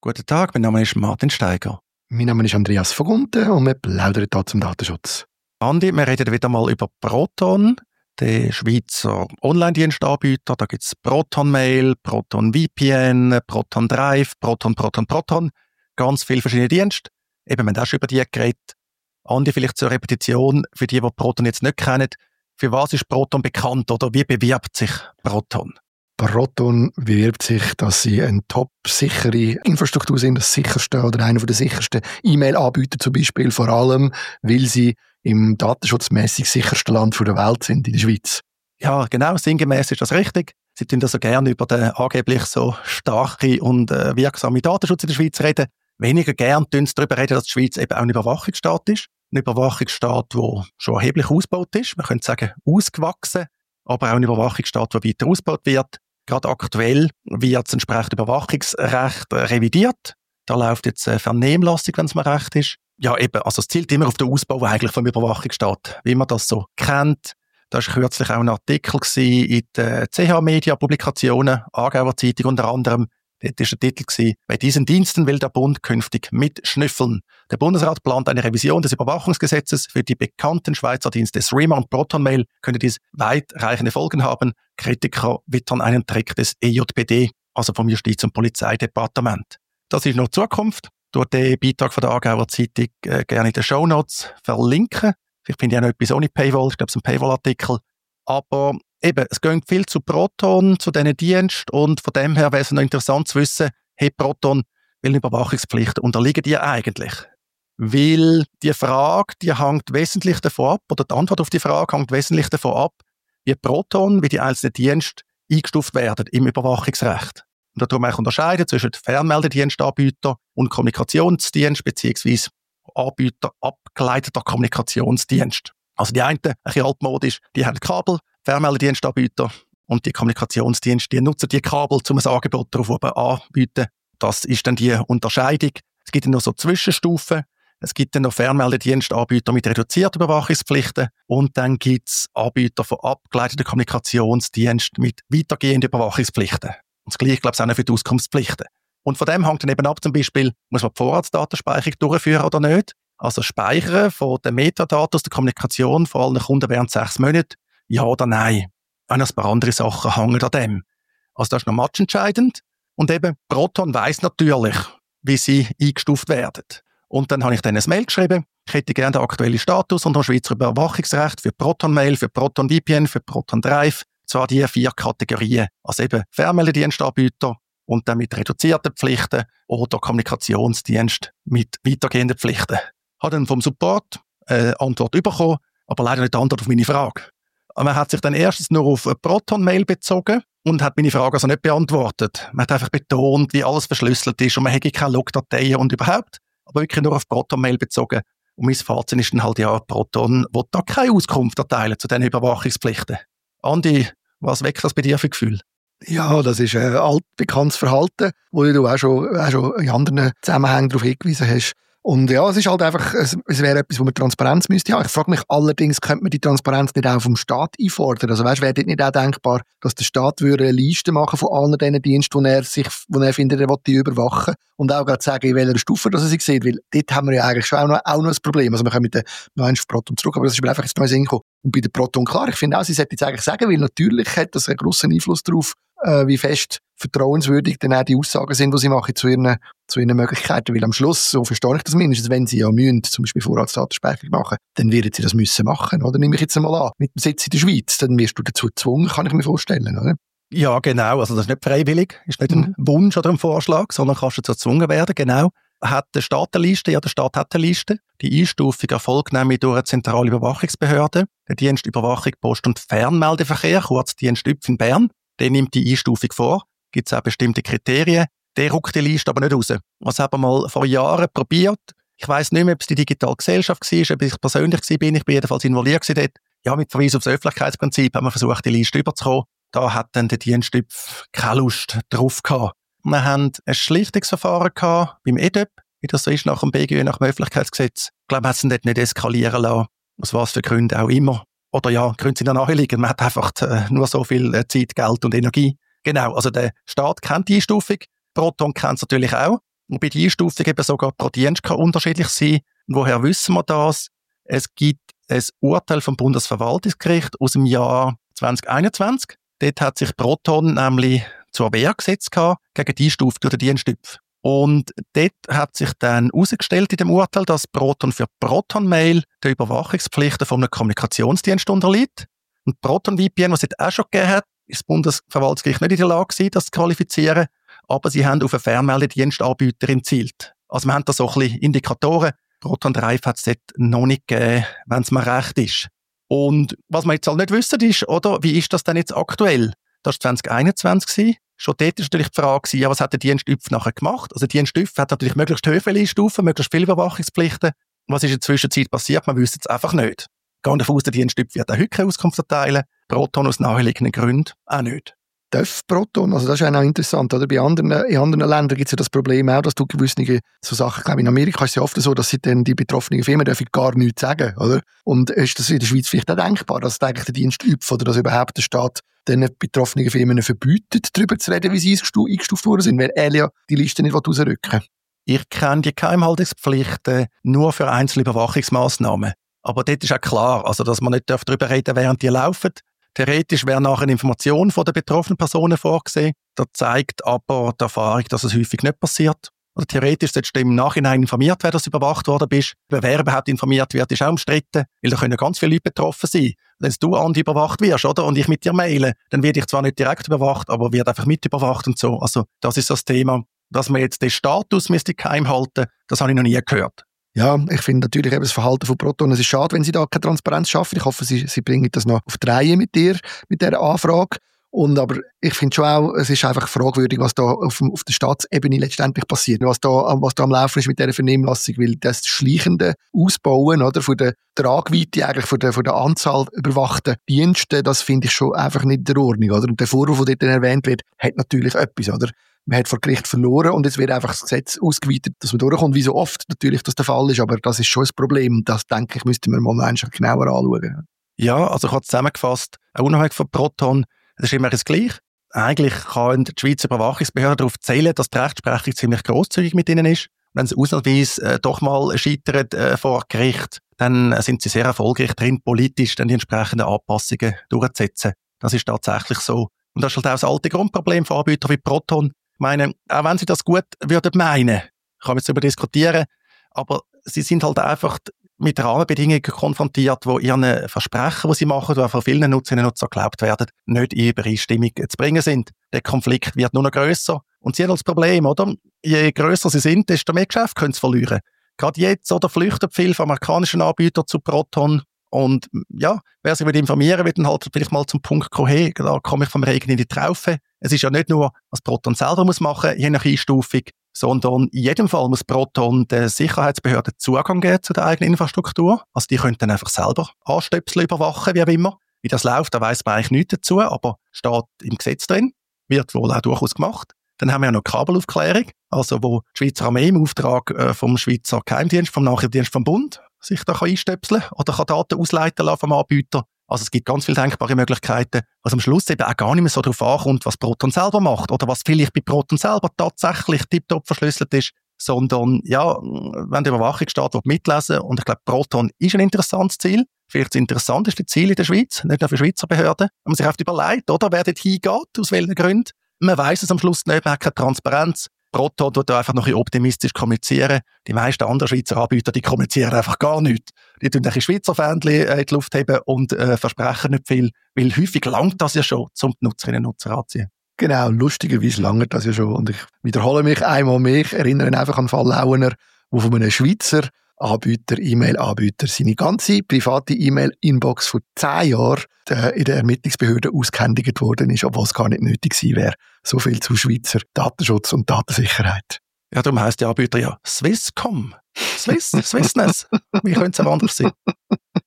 Guten Tag, mein Name ist Martin Steiger. Mein Name ist Andreas von Gunten und wir plaudern hier zum Datenschutz. Andi, wir reden wieder mal über Proton, den Schweizer Online-Dienstanbieter. Da gibt es Proton Mail, Proton VPN, Proton Drive, Proton. Ganz viele verschiedene Dienste. Eben, wir haben auch schon über die geredet. Andi, vielleicht zur Repetition, für die Proton jetzt nicht kennen. Für was ist Proton bekannt oder wie bewirbt sich Proton? Proton bewirbt sich, dass sie eine top-sichere Infrastruktur sind, das sicherste oder einer der sichersten E-Mail-Anbieter zum Beispiel, vor allem, weil sie im datenschutzmäßig sichersten Land der Welt sind, in der Schweiz. Ja, genau, sinngemäß ist das richtig. Sie tun also gerne über den angeblich so starke und wirksame Datenschutz in der Schweiz reden. Weniger gern tun sie darüber reden, dass die Schweiz eben auch ein Überwachungsstaat ist. Ein Überwachungsstaat, der schon erheblich ausgebaut ist. Man könnte sagen, ausgewachsen, aber auch ein Überwachungsstaat, der weiter ausgebaut wird. Gerade aktuell wird das entsprechende Überwachungsrecht revidiert. Da läuft jetzt eine Vernehmlassung, wenn es mir recht ist. Ja, eben, also es zielt immer auf den Ausbau eigentlich vom Überwachungsstaat, wie man das so kennt. Da war kürzlich auch ein Artikel in den CH-Media-Publikationen, Aargauer Zeitung unter anderem. Dort war der Titel: Bei diesen Diensten will der Bund künftig mitschnüffeln. Der Bundesrat plant eine Revision des Überwachungsgesetzes. Für die bekannten Schweizer Dienste Threema und Proton Mail könnte dies weitreichende Folgen haben. Kritiker wittern einen Trick des EJPD, also vom Justiz- und Polizeidepartement. Das ist noch Zukunft. Durch den Beitrag von der Aargauer Zeitung gerne in den Shownotes verlinken. Vielleicht finde ich auch noch etwas ohne Paywall. Ich glaube, es ist ein Paywall-Artikel. Aber eben, es geht viel zu Proton, zu diesen Diensten. Und von dem her wäre es noch interessant zu wissen, hey Proton, welche Überwachungspflichten unterliegen dir eigentlich? Weil die Frage, die hängt wesentlich davon ab, oder die Antwort auf die Frage hängt wesentlich davon ab, wie Proton, wie die einzelnen Dienste eingestuft werden im Überwachungsrecht. Und da tun wir auch unterscheiden zwischen Fernmeldedienstanbieter und Kommunikationsdienst bzw. Anbieter abgeleiteter Kommunikationsdienst. Also die einen, ein bisschen altmodisch, die haben Kabel, Fernmeldedienstanbieter, und die Kommunikationsdienste, die nutzen die Kabel, um ein Angebot darauf oben anzubieten. Das ist dann die Unterscheidung. Es gibt dann noch so Zwischenstufen. Es gibt dann noch Fernmeldedienstanbieter mit reduzierten Überwachungspflichten und dann gibt es Anbieter von abgeleiteten Kommunikationsdiensten mit weitergehenden Überwachungspflichten. Und das Gleiche, glaube ich, auch noch für die Auskunftspflichten. Und von dem hängt dann eben ab, zum Beispiel, muss man die Vorratsdatenspeicherung durchführen oder nicht? Also Speichern von den Metadaten aus der Kommunikation von allen Kunden während 6 Monaten, ja oder nein? Auch noch ein paar andere Sachen hängen an dem. Also das ist noch matchentscheidend. Und eben, Proton weiss natürlich, wie sie eingestuft werden. Und dann habe ich dann ein Mail geschrieben. Ich hätte gerne den aktuellen Status unter dem Schweizer Überwachungsrecht für Proton Mail, für Proton VPN, für Proton Drive. Zwar die 4 Kategorien. Also eben Fernmeldedienstanbieter und dann mit reduzierten Pflichten oder Kommunikationsdienst mit weitergehenden Pflichten. Ich habe dann vom Support eine Antwort bekommen, aber leider nicht die Antwort auf meine Frage. Man hat sich dann erstens nur auf eine Proton-Mail bezogen und hat meine Frage also nicht beantwortet. Man hat einfach betont, wie alles verschlüsselt ist und man hätte keine Logdateien und überhaupt, aber wirklich nur auf Proton-Mail bezogen. Und mein Fazit ist dann halt, ja, Proton will da keine Auskunft erteilen zu diesen Überwachungspflichten. Andi, was weckt das bei dir für Gefühl? Ja, das ist ein altbekanntes Verhalten, wo du auch schon in anderen Zusammenhängen darauf hingewiesen hast. Und ja, es ist halt einfach, es wäre etwas, wo man Transparenz müsste haben. Ich frage mich allerdings, könnte man die Transparenz nicht auch vom Staat einfordern? Also weißt, wäre das nicht auch denkbar, dass der Staat würde eine Liste machen von allen diesen Diensten, die er findet, er will die überwachen und auch gerade sagen, in welcher Stufe dass er sie sieht, weil dort haben wir ja eigentlich schon auch noch ein Problem. Also wir können mit der auf Proton zurück, aber das ist mir einfach jetzt neu gekommen. Und bei der Proton, klar, ich finde auch, sie sollte jetzt eigentlich sagen, weil natürlich hat das einen grossen Einfluss darauf, wie fest vertrauenswürdig dann auch die Aussagen sind, die sie machen zu ihren Möglichkeiten. Weil am Schluss, so verstehe ich das mindestens, wenn sie ja müssen, zum Beispiel Vorratsdatenspeicherung machen, dann werden sie das müssen machen, oder? Nehme ich jetzt einmal an. Mit dem Sitz in der Schweiz, dann wirst du dazu gezwungen, kann ich mir vorstellen, oder? Ja, genau. Also das ist nicht freiwillig, ist nicht ein Wunsch oder ein Vorschlag, sondern kannst du dazu gezwungen werden, genau. Hat der Staat eine Liste? Ja, der Staat hat eine Liste. Die Einstufung erfolgt nämlich durch eine zentrale Überwachungsbehörde, der Dienst Überwachung, Post- und Fernmeldeverkehr, kurz Dienst ÜPF in Bern. Der nimmt die Einstufung vor, gibt es auch bestimmte Kriterien. Der rückt die Liste aber nicht raus. Das haben wir mal vor Jahren probiert. Ich weiss nicht mehr, ob es die digitale Gesellschaft war, ob ich persönlich war. Ich bin jedenfalls involviert dort. Ja, mit Verweis auf das Öffentlichkeitsprinzip haben wir versucht, die Liste überzukommen. Da hat dann der Dienst ÜPF keine Lust drauf gehabt. Wir haben ein Schlichtungsverfahren gehabt beim EDÖP, wie das so ist nach dem BGÖ, nach dem Öffentlichkeitsgesetz. Ich glaube, man hat es dort nicht eskalieren lassen, aus was für Gründen auch immer. Oder ja, Gründe sind ja naheliegend. Man hat einfach nur so viel Zeit, Geld und Energie. Genau, also der Staat kennt die Einstufung. Proton kennt es natürlich auch. Wobei die Einstufung eben sogar pro Dienst kann unterschiedlich sein. Und woher wissen wir das? Es gibt ein Urteil vom Bundesverwaltungsgericht aus dem Jahr 2021. Dort hat sich Proton nämlich zur Wehr gesetzt gegen die Einstufung durch den Diensttyp. Und dort hat sich dann herausgestellt in dem Urteil, dass Proton für Proton-Mail den Überwachungspflichten von einem Kommunikationsdienst unterliegt. Und Proton VPN, was es auch schon gegeben hat, ist das Bundesverwaltungsgericht nicht in der Lage gewesen, das zu qualifizieren. Aber sie haben auf einen Fernmeldedienstanbieter zielt. Also wir haben da so ein bisschen Indikatoren. Proton Drive hat es dort noch nicht gegeben, wenn es mir recht ist. Und was wir jetzt halt nicht wissen ist, oder, wie ist das denn jetzt aktuell? Das war 2021 gewesen. Schon dort war natürlich die Frage, ja, was hat der Dienstüpf nachher gemacht? Also der Dienstüpf hat natürlich möglichst hohe Einstufen, möglichst viele Überwachungspflichten. Was ist in der Zwischenzeit passiert? Man wüsste es einfach nicht. Gehen davon aus, der Diensttyp wird auch heute keine Auskunft erteilen. Proton aus naheliegenden Gründen auch nicht. Darf Proton, also das ist auch interessant, oder? In anderen Ländern gibt es ja das Problem auch, dass du gewisse so Sachen, ich glaube in Amerika ist es ja oft so, dass sie dann die betroffenen Firmen dürfen gar nichts sagen, oder? Und ist das in der Schweiz vielleicht auch denkbar, dass eigentlich der Dienstüpf oder dass überhaupt der Staat den betroffenen Firmen verbietet, darüber zu reden, wie sie eingestuft worden sind, weil er ja die Liste nicht rausrücken will? Ich kenne die Geheimhaltungspflichten nur für einzelne Überwachungsmaßnahmen. Aber dort ist auch klar, also dass man nicht darüber reden darf, während die laufen. Theoretisch wäre nachher eine Information von den betroffenen Personen vorgesehen. Das zeigt aber die Erfahrung, dass es häufig nicht passiert. Also theoretisch solltest du im Nachhinein informiert werden, dass du überwacht worden bist. Wer überhaupt informiert wird, ist auch umstritten, weil da können ganz viele Leute betroffen sein. Wenn du Andi überwacht wirst, oder, und ich mit dir maile, dann werde ich zwar nicht direkt überwacht, aber werde einfach mit überwacht und so. Also das ist das Thema, dass man jetzt den Status geheim halten, das habe ich noch nie gehört. Ja, ich finde natürlich eben das Verhalten von Proton, es ist schade, wenn sie da keine Transparenz schaffen. Ich hoffe, sie bringen das noch auf die Reihe mit dir, mit dieser Anfrage. Aber ich finde schon auch, es ist einfach fragwürdig, was da auf der Staatsebene letztendlich passiert, was da am Laufen ist mit dieser Vernehmlassung, weil das schleichende Ausbauen, oder, von der Tragweite eigentlich von der Anzahl überwachter Dienste, das finde ich schon einfach nicht in der Ordnung, oder? Und der Vorwurf, der dort erwähnt wird, hat natürlich etwas, oder? Man hat vor Gericht verloren und jetzt wird einfach das Gesetz ausgeweitet, dass man durchkommt, wie so oft natürlich das der Fall ist, aber das ist schon ein Problem und das, denke ich, müssten wir mal genauer anschauen. Ja, also ich habe zusammengefasst, auch unabhängig von Proton, es ist immer das Gleiche. Eigentlich kann die Schweizer Überwachungsbehörde darauf zählen, dass die Rechtsprechung ziemlich grosszügig mit ihnen ist. Wenn sie ausnahmsweise doch mal scheitern vor Gericht, dann sind sie sehr erfolgreich drin, politisch dann die entsprechenden Anpassungen durchzusetzen. Das ist tatsächlich so. Und das ist halt auch das alte Grundproblem von Anbietern wie Proton. Ich meine, auch wenn sie das gut würden meinen, kann man jetzt darüber diskutieren, aber sie sind halt einfach mit Rahmenbedingungen konfrontiert, die ihren Versprechen, die sie machen, die von vielen Nutzerinnen und Nutzern geglaubt werden, nicht in Übereinstimmung zu bringen sind. Der Konflikt wird nur noch grösser. Und sie haben das Problem, oder? Je grösser sie sind, desto mehr Geschäft können sie verlieren. Gerade jetzt, oder, flüchten viele von amerikanischen Anbietern zu Proton. Und ja, wer sich informieren will, dann halt vielleicht mal zum Punkt kommen, hey, da komme ich vom Regen in die Traufe. Es ist ja nicht nur, was Proton selber muss machen, je nach Einstufung, sondern in jedem Fall muss Proton der Sicherheitsbehörde Zugang geben zu der eigenen Infrastruktur. Also die können dann einfach selber anstöpseln, überwachen, wie auch immer. Wie das läuft, da weiss man eigentlich nichts dazu, aber steht im Gesetz drin, wird wohl auch durchaus gemacht. Dann haben wir ja noch Kabelaufklärung, also wo die Schweizer Armee im Auftrag vom Schweizer Geheimdienst, vom Nachrichtendienst vom Bund sich da einstöpseln kann oder kann Daten ausleiten lassen vom Anbieter. Also es gibt ganz viele denkbare Möglichkeiten, was am Schluss eben auch gar nicht mehr so darauf ankommt, was Proton selber macht oder was vielleicht bei Proton selber tatsächlich tiptop verschlüsselt ist, sondern ja, wenn der Überwachungsstaat mitlesen will, und ich glaube, Proton ist ein interessantes Ziel, vielleicht das interessanteste Ziel in der Schweiz, nicht nur für Schweizer Behörden, wenn man sich oft überlegt, oder, wer dort hingeht, aus welchen Gründen. Man weiss es am Schluss nicht, man hat keine Transparenz. Proton tut da einfach noch ein bisschen optimistisch kommunizieren. Die meisten anderen Schweizer Anbieter, die kommunizieren einfach gar nichts. Die tun ein Schweizer Fähnchen in die Luft heben und versprechen nicht viel, weil häufig langt das ja schon, um die Nutzerinnen und Nutzer anzuziehen. Genau, lustigerweise langt das ja schon. Und ich wiederhole mich einmal mehr, ich erinnere einfach an den Fall Lauener, wo von einem Schweizer E-Mail-Anbieter, seine ganze private E-Mail-Inbox vor 10 Jahren in der Ermittlungsbehörde ausgehändigt worden ist, obwohl es gar nicht nötig gewesen wäre. So viel zu Schweizer Datenschutz und Datensicherheit. Ja, darum heisst der Anbieter ja Swisscom. Swissness. Wie könnte es auch anders sein?